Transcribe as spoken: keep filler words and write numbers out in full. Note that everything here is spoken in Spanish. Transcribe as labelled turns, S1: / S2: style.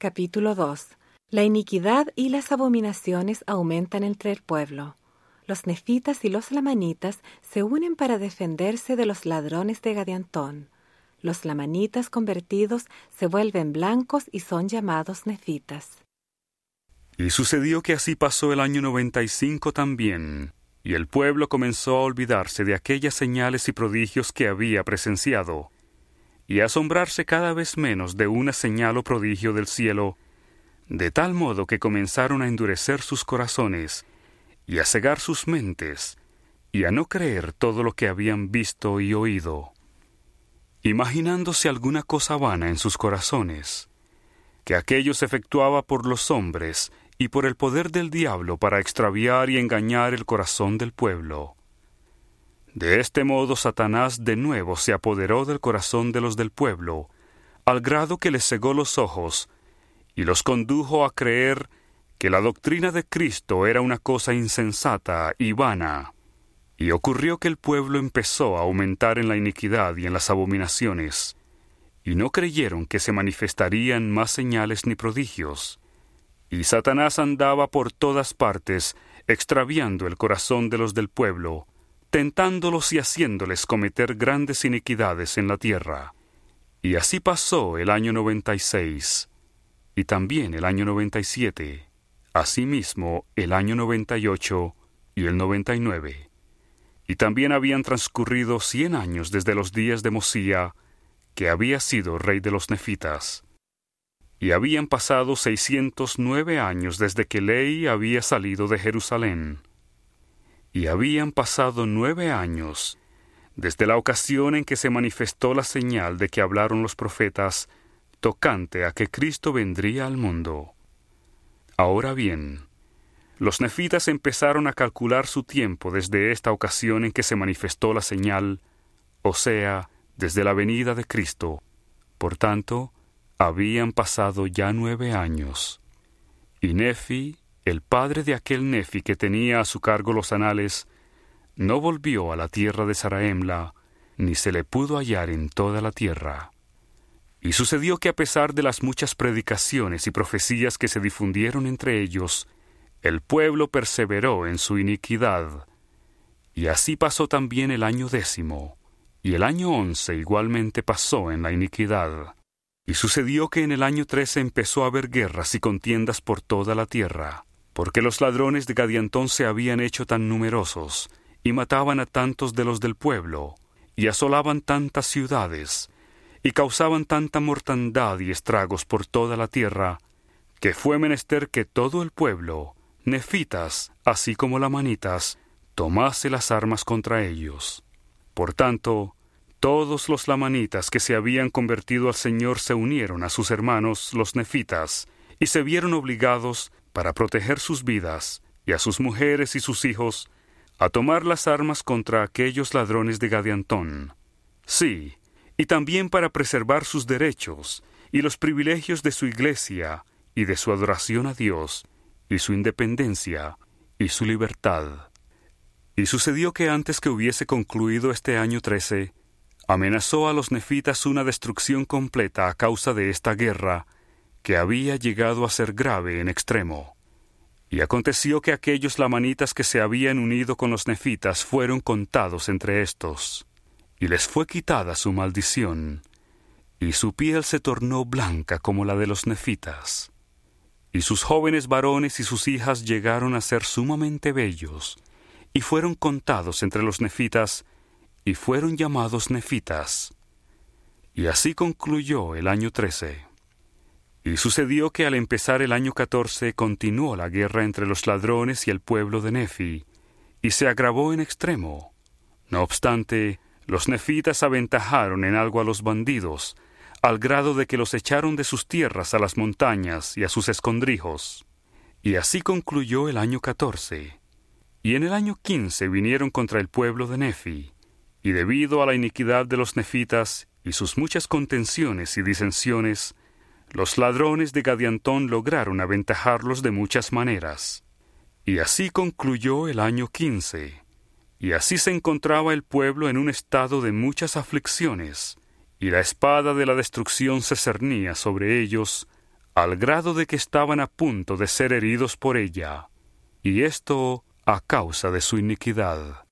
S1: Capítulo dos. La iniquidad y las abominaciones aumentan entre el pueblo. Los nefitas y los lamanitas se unen para defenderse de los ladrones de Gadiantón. Los lamanitas convertidos se vuelven blancos y son llamados nefitas.
S2: Y sucedió que así pasó el año noventa y cinco también, y el pueblo comenzó a olvidarse de aquellas señales y prodigios que había presenciado, y a asombrarse cada vez menos de una señal o prodigio del cielo, de tal modo que comenzaron a endurecer sus corazones, y a cegar sus mentes, y a no creer todo lo que habían visto y oído, imaginándose alguna cosa vana en sus corazones, que aquello se efectuaba por los hombres y por el poder del diablo para extraviar y engañar el corazón del pueblo. De este modo Satanás de nuevo se apoderó del corazón de los del pueblo, al grado que les cegó los ojos, y los condujo a creer que la doctrina de Cristo era una cosa insensata y vana. Y ocurrió que el pueblo empezó a aumentar en la iniquidad y en las abominaciones, y no creyeron que se manifestarían más señales ni prodigios. Y Satanás andaba por todas partes, extraviando el corazón de los del pueblo, tentándolos y haciéndoles cometer grandes iniquidades en la tierra. Y así pasó el año noventa y seis, y también el año noventa y siete, asimismo el año noventa y ocho y el noventa y nueve. Y también habían transcurrido cien años desde los días de Mosía, que había sido rey de los nefitas. Y habían pasado seiscientos nueve años desde que Ley había salido de Jerusalén. Y habían pasado nueve años desde la ocasión en que se manifestó la señal de que hablaron los profetas tocante a que Cristo vendría al mundo. Ahora bien, los nefitas empezaron a calcular su tiempo desde esta ocasión en que se manifestó la señal, o sea, desde la venida de Cristo. Por tanto, habían pasado ya nueve años. Y Nefi, el padre de aquel Nefi que tenía a su cargo los anales, no volvió a la tierra de Zaraemla, ni se le pudo hallar en toda la tierra. Y sucedió que a pesar de las muchas predicaciones y profecías que se difundieron entre ellos, el pueblo perseveró en su iniquidad. Y así pasó también el año décimo, y el año once igualmente pasó en la iniquidad. Y sucedió que en el año trece empezó a haber guerras y contiendas por toda la tierra, porque los ladrones de Gadiantón se habían hecho tan numerosos, y mataban a tantos de los del pueblo, y asolaban tantas ciudades, y causaban tanta mortandad y estragos por toda la tierra, que fue menester que todo el pueblo, nefitas, así como lamanitas, tomase las armas contra ellos. Por tanto, todos los lamanitas que se habían convertido al Señor se unieron a sus hermanos, los nefitas, y se vieron obligados, para proteger sus vidas, y a sus mujeres y sus hijos, a tomar las armas contra aquellos ladrones de Gadiantón. Sí, y también para preservar sus derechos, y los privilegios de su iglesia, y de su adoración a Dios, y su independencia, y su libertad. Y sucedió que antes que hubiese concluido este año trece, amenazó a los nefitas una destrucción completa a causa de esta guerra, que había llegado a ser grave en extremo. Y aconteció que aquellos lamanitas que se habían unido con los nefitas fueron contados entre estos, y les fue quitada su maldición, y su piel se tornó blanca como la de los nefitas. Y sus jóvenes varones y sus hijas llegaron a ser sumamente bellos, y fueron contados entre los nefitas, y fueron llamados nefitas. Y así concluyó el año trece. Y sucedió que al empezar el año catorce continuó la guerra entre los ladrones y el pueblo de Nefi, y se agravó en extremo. No obstante, los nefitas aventajaron en algo a los bandidos, al grado de que los echaron de sus tierras a las montañas y a sus escondrijos. Y así concluyó el año catorce. Y en el año quince vinieron contra el pueblo de Nefi, y debido a la iniquidad de los nefitas y sus muchas contenciones y disensiones, los ladrones de Gadiantón lograron aventajarlos de muchas maneras. Y así concluyó el año quince. Y así se encontraba el pueblo en un estado de muchas aflicciones, y la espada de la destrucción se cernía sobre ellos al grado de que estaban a punto de ser heridos por ella, y esto a causa de su iniquidad.